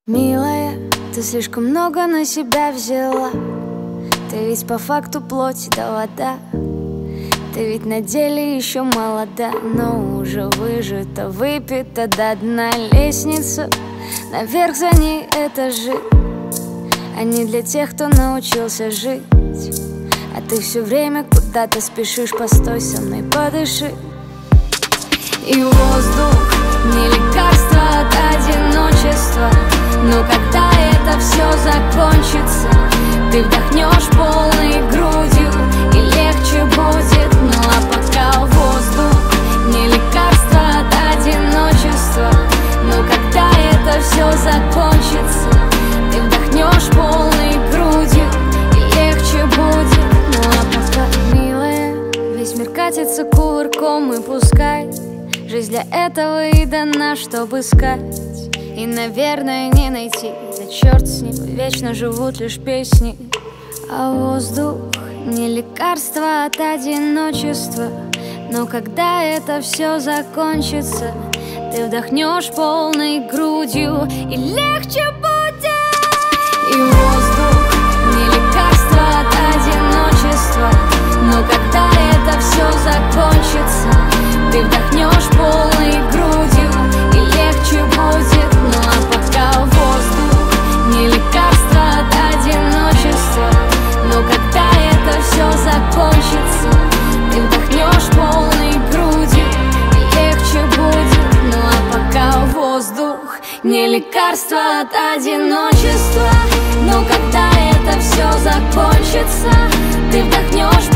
Милая, ты слишком много на себя взяла. Ты ведь по факту плоть да вода. Ты ведь на деле еще молода, но уже выжата, выпита до дна. Лестница наверх, за ней этажи, а не для тех, кто научился жить. А ты все время куда-то спешишь, постой со мной, подыши. И воздух не лекарство от одиночества, но когда это все закончится, ты вдохнешь полной грудью и легче будет. Ну а пока воздух не лекарство от одиночества, но когда это все закончится, ты вдохнешь полной грудью и легче будет. Ну а пока, милая, весь мир катится кувырком, и пускай жизнь для этого и дана, чтобы искать и, наверное, не найти. Да черт с ним, вечно живут лишь песни. А воздух не лекарство от одиночества, но когда это все закончится, ты вдохнешь полной грудью и легче будет. И воздух не лекарство от одиночества, но когда это все закончится, ты вдохнешь полной грудью и легче будет. Ну а пока воздух не лекарство от одиночества, но когда это все закончится, ты вдохнешь полной грудью и легче будет. Ну а пока воздух не лекарство от одиночества, но когда это все закончится, ты вдохнешь